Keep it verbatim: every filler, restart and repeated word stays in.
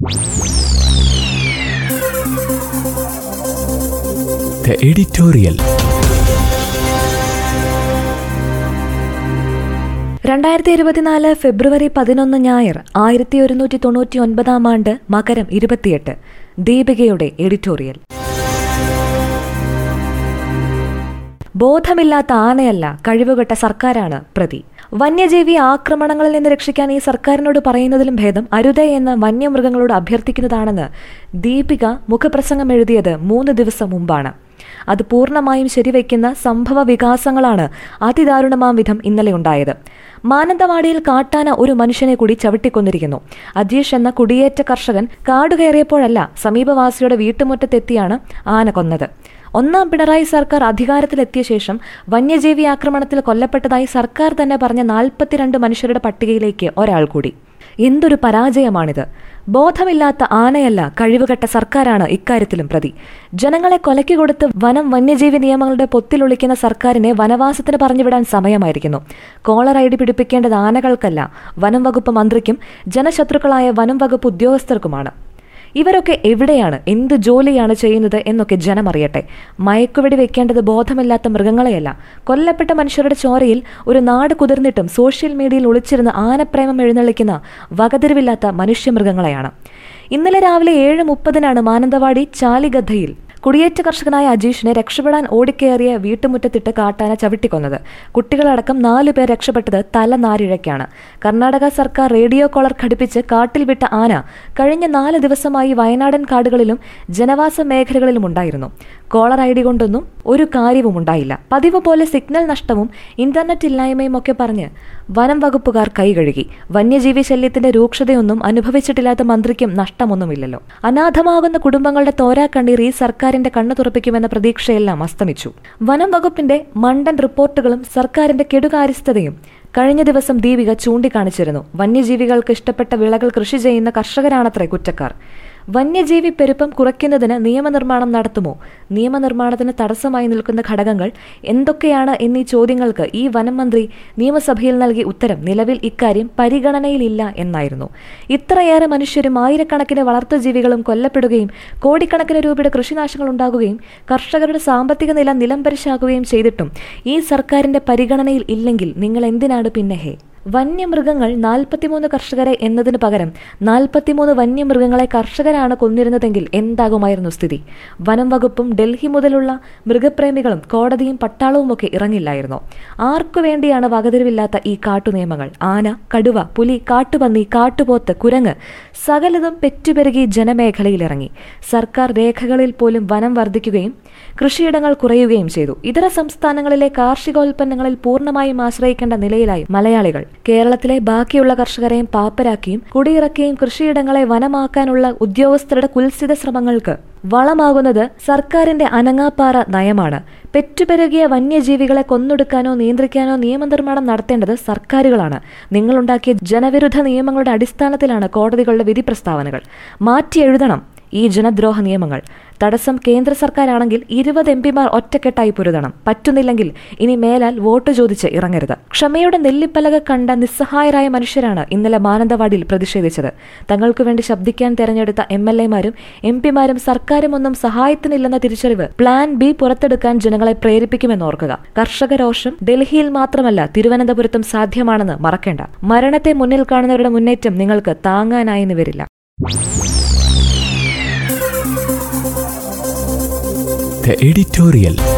The editorial. രണ്ടായിരത്തി ഇരുപത്തിനാല് ഫെബ്രുവരി പതിനൊന്ന് ഞായർ, ആയിരത്തി ഒരുന്നൂറ്റി തൊണ്ണൂറ്റി ഒൻപതാം ആണ്ട് മകരം ഇരുപത്തിയെട്ട്. ദീപികയുടെ എഡിറ്റോറിയൽ. ബോധമില്ലാത്ത ആനയല്ല, കഴിവുകെട്ട സർക്കാരാണ് പ്രതി. വന്യജീവി ആക്രമണങ്ങളിൽ നിന്ന് രക്ഷിക്കാൻ ഈ സർക്കാരിനോട് പറയുന്നതിലും ഭേദം അരുതേ എന്ന് വന്യമൃഗങ്ങളോട് അഭ്യർത്ഥിക്കുന്നതാണെന്ന് ദീപിക മുഖപ്രസംഗം എഴുതിയത് മൂന്ന് ദിവസം മുമ്പാണ്. അത് പൂർണ്ണമായും ശരിവയ്ക്കുന്ന സംഭവ വികാസങ്ങളാണ് അതിദാരുണമാം വിധം ഇന്നലെ ഉണ്ടായത്. മാനന്തവാടിയിൽ കാട്ടാന ഒരു മനുഷ്യനെ കൂടി ചവിട്ടിക്കൊന്നിരിക്കുന്നു. അജീഷ് എന്ന കുടിയേറ്റ കർഷകൻ കാടുകയറിയപ്പോഴല്ല, സമീപവാസിയുടെ വീട്ടുമുറ്റത്തെത്തിയാണ് ആന കൊന്നത്. ഒന്നാം പിണറായി സർക്കാർ അധികാരത്തിലെത്തിയ ശേഷം വന്യജീവി ആക്രമണത്തിൽ കൊല്ലപ്പെട്ടതായി സർക്കാർ തന്നെ പറഞ്ഞ നാൽപ്പത്തിരണ്ട് മനുഷ്യരുടെ പട്ടികയിലേക്ക് ഒരാൾ കൂടി. എന്തൊരു പരാജയമാണിത്! ബോധമില്ലാത്ത ആനയല്ല, കഴിവുകെട്ട സർക്കാരാണ് ഇക്കാര്യത്തിലും പ്രതി. ജനങ്ങളെ കൊലയ്ക്ക് കൊടുത്ത് വനം വന്യജീവി നിയമങ്ങളുടെ പൊത്തിലൊളിക്കുന്ന സർക്കാരിനെ വനവാസത്തിന് പറഞ്ഞുവിടാൻ സമയമായിരിക്കുന്നു. കോളർ ഐ ഡി പിടിപ്പിക്കേണ്ടത് ആനകൾക്കല്ല, വനം വകുപ്പ് മന്ത്രിക്കും ജനശത്രുക്കളായ വനം വകുപ്പ് ഉദ്യോഗസ്ഥർക്കുമാണ്. ഇവരൊക്കെ എവിടെയാണ്, എന്ത് ജോലിയാണ് ചെയ്യുന്നത് എന്നൊക്കെ ജനമറിയട്ടെ. മയക്കുവെടി വെക്കേണ്ടത് ബോധമില്ലാത്ത മൃഗങ്ങളെയല്ല, കൊല്ലപ്പെട്ട മനുഷ്യരുടെ ചോരയിൽ ഒരു നാട് കുതിർന്നിട്ടും സോഷ്യൽ മീഡിയയിൽ ഒളിച്ചിരുന്ന് ആനപ്രേമം എഴുന്നള്ളിക്കുന്ന വകതിരിവില്ലാത്ത മനുഷ്യമൃഗങ്ങളെയാണ്. ഇന്നലെ രാവിലെ ഏഴ് മുപ്പതിനാണ് മാനന്തവാടി ചാലിഗദ്ധയിൽ കുടിയേറ്റ കർഷകനായ അജീഷിനെ രക്ഷപ്പെടാൻ ഓടിക്കയറിയ വീട്ടുമുറ്റത്തിട്ട് കാട്ടാന ചവിട്ടിക്കൊന്നത്. കുട്ടികളടക്കം നാലു പേർ രക്ഷപ്പെട്ടത് തലനാരിഴയ്ക്കാണ്. കർണാടക സർക്കാർ റേഡിയോ കോളർ ഘടിപ്പിച്ച് കാട്ടിൽ വിട്ട ആന കഴിഞ്ഞ നാല് ദിവസമായി വയനാടൻ കാടുകളിലും ജനവാസ മേഖലകളിലും ഉണ്ടായിരുന്നു. കോളർ ഐ ഡി കൊണ്ടൊന്നും ഒരു കാര്യവും ഉണ്ടായില്ല. പതിവ് പോലെ സിഗ്നൽ നഷ്ടവും ഇന്റർനെറ്റ് ഇല്ലായ്മയും ഒക്കെ പറഞ്ഞ് വനം വകുപ്പുകാർ കൈകഴുകി. വന്യജീവി ശല്യത്തിന്റെ രൂക്ഷതയൊന്നും അനുഭവിച്ചിട്ടില്ലാത്ത മന്ത്രിക്കും നഷ്ടമൊന്നുമില്ലല്ലോ. അനാഥമാകുന്ന കുടുംബങ്ങളുടെ തോരാക്കണ്ണീർ ഈ സർക്കാരിന്റെ കണ്ണു തുറപ്പിക്കുമെന്ന പ്രതീക്ഷയെല്ലാം അസ്തമിച്ചു. വനം വകുപ്പിന്റെ മണ്ടൻ റിപ്പോർട്ടുകളും സർക്കാരിന്റെ കെടുകാര്യസ്ഥതയും കഴിഞ്ഞ ദിവസം ദീപിക ചൂണ്ടിക്കാണിച്ചിരുന്നു. വന്യജീവികൾക്ക് ഇഷ്ടപ്പെട്ട വിളകൾ കൃഷി ചെയ്യുന്ന കർഷകരാണത്രേ കുറ്റക്കാർ. വന്യജീവി പെരുപ്പം കുറയ്ക്കുന്നതിന് നിയമനിർമ്മാണം നടത്തുമോ? നിയമനിർമ്മാണത്തിന് തടസ്സമായി നിൽക്കുന്ന ഘടകങ്ങൾ എന്തൊക്കെയാണ് എന്നീ ചോദ്യങ്ങൾക്ക് ഈ വനം മന്ത്രി നിയമസഭയിൽ നൽകിയ ഉത്തരം നിലവിൽ ഇക്കാര്യം പരിഗണനയിലില്ല എന്നായിരുന്നു. ഇത്രയേറെ മനുഷ്യരും ആയിരക്കണക്കിന് വളർത്തുജീവികളും കൊല്ലപ്പെടുകയും കോടിക്കണക്കിന് രൂപയുടെ കൃഷിനാശങ്ങൾ ഉണ്ടാകുകയും കർഷകരുടെ സാമ്പത്തിക നില നിലംപരിശാകുകയും ചെയ്തിട്ടും ഈ സർക്കാരിന്റെ പരിഗണനയിൽ ഇല്ലെങ്കിൽ നിങ്ങൾ എന്തിനാണ് പിന്നെ ഹേ? വന്യമൃഗങ്ങൾ നാൽപ്പത്തിമൂന്ന് കർഷകരെ എന്നതിന് പകരം നാൽപ്പത്തിമൂന്ന് വന്യമൃഗങ്ങളെ കർഷകരാണ് കൊന്നിരുന്നതെങ്കിൽ എന്താകുമായിരുന്നു സ്ഥിതി? വനം വകുപ്പും ഡൽഹി മുതലുള്ള മൃഗപ്രേമികളും കോടതിയും പട്ടാളവും ഒക്കെ ഇറങ്ങില്ലായിരുന്നോ? ആർക്കു വേണ്ടിയാണ് വകതിരിവില്ലാത്ത ഈ കാട്ടുനിയമങ്ങൾ? ആന, കടുവ, പുലി, കാട്ടുപന്നി, കാട്ടുപോത്ത്, കുരങ്ങ് സകലതും പെറ്റുപെരുകി ജനമേഖലയിലിറങ്ങി. സർക്കാർ രേഖകളിൽ പോലും വനം വർദ്ധിക്കുകയും കൃഷിയിടങ്ങൾ കുറയുകയും ചെയ്തു. ഇതര സംസ്ഥാനങ്ങളിലെ കാർഷികോൽപ്പന്നങ്ങളിൽ പൂർണ്ണമായും ആശ്രയിക്കേണ്ട നിലയിലായി മലയാളികൾ. കേരളത്തിലെ ബാക്കിയുള്ള കർഷകരെയും പാപ്പരാക്കിയും കുടിയിറക്കിയും കൃഷിയിടങ്ങളെ വനമാക്കാനുള്ള ഉദ്യോഗസ്ഥരുടെ കുൽസിത ശ്രമങ്ങൾക്ക് വളമാകുന്നത് സർക്കാരിന്റെ അനങ്ങാപ്പാറ നയമാണ്. പെറ്റുപെരുകിയ വന്യജീവികളെ കൊന്നൊടുക്കാനോ നിയന്ത്രിക്കാനോ നിയമനിർമ്മാണം നടത്തേണ്ടത് സർക്കാരുകളാണ്. നിങ്ങളുണ്ടാക്കിയ ജനവിരുദ്ധ നിയമങ്ങളുടെ അടിസ്ഥാനത്തിലാണ് കോടതികളുടെ വിധി പ്രസ്താവനകൾ. മാറ്റി എഴുതണം ഈ ജനദ്രോഹ നിയമങ്ങൾ. തടസ്സം കേന്ദ്ര സർക്കാരാണെങ്കിൽ ഇരുപത് എം പിമാർ ഒറ്റക്കെട്ടായി പൊരുതണം. പറ്റുന്നില്ലെങ്കിൽ ഇനി മേലാൽ വോട്ട് ചോദിച്ച് ഇറങ്ങരുത്. ക്ഷമയുടെ നെല്ലിപ്പലക കണ്ട നിസ്സഹായരായ മനുഷ്യരാണ് ഇന്നലെ മാനന്തവാടിയിൽ പ്രതിഷേധിച്ചത്. തങ്ങൾക്കു വേണ്ടി ശബ്ദിക്കാൻ തെരഞ്ഞെടുത്ത എം എൽ എമാരും എം പിമാരും സർക്കാരും ഒന്നും സഹായത്തിനില്ലെന്ന തിരിച്ചറിവ് പ്ലാൻ ബി പുറത്തെടുക്കാൻ ജനങ്ങളെ പ്രേരിപ്പിക്കുമെന്നോർക്കുക. കർഷക രോഷം ഡൽഹിയിൽ മാത്രമല്ല തിരുവനന്തപുരത്തും സാധ്യമാണെന്ന് മറക്കേണ്ട. മരണത്തെ മുന്നിൽ കാണുന്നവരുടെ മുന്നേറ്റം നിങ്ങൾക്ക് താങ്ങാനായെന്ന് വരില്ല. The editorial.